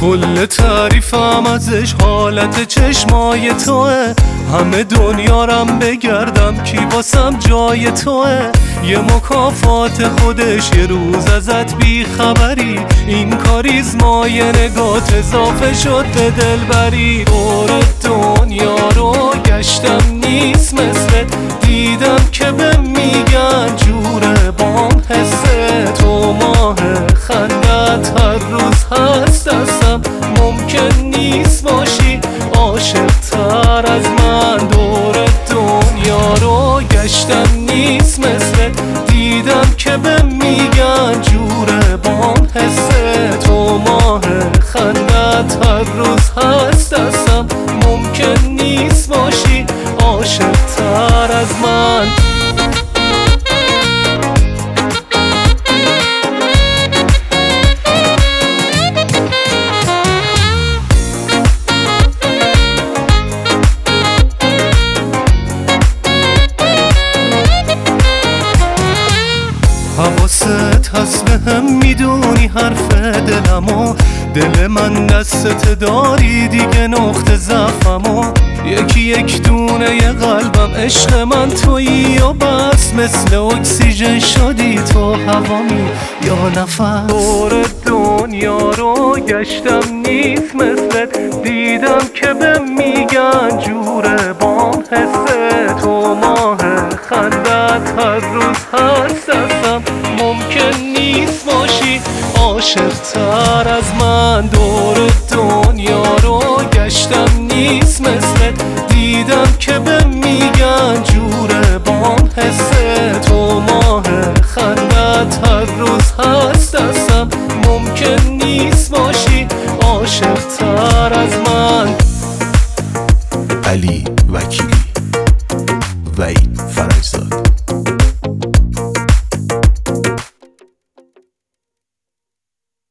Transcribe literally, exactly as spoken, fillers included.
کل تعریفم ازش حالت چشمای توه. همه دنیارم بگردم کی واسم جای توه. یه مکافات خودش یه روز ازت بی خبری. این کاریزمای نگات اضافه شد به دلبری. دور دنیا رو گشتم نیست مثلت، دیدم که به میگن جوره بام حسه. تو ماه خندت هر روز هست دستم، ممکن نیست باشی عاشق تر از من. دور دنیا رو گشتم نیست مثلت، دیدم که به میگن جوره بام حسه. تو ماه خندت هر روز هست دستم، ممکن نیست باشی عاشق تر از من. حواست هست به هم میدونی حرف دلمو. دل من دستت داری دیگه نقطه ضعفمو. یکی یک دونه ی قلبم عشق من تویی و بس. مثل اکسیژن شدی تو هوامی یا نفس. دور دنیا رو گشتم نیست مثلت، دیدم که به میگن جوره بام حسه. تو ماه خندت هر روز هست دستم، ممکن نیست باشی عاشق تر از من. دور دنیا رو گشتم نیست مثلت، دیدم که به میگن جوره بام حسه. تو ماه خندت هر روز هست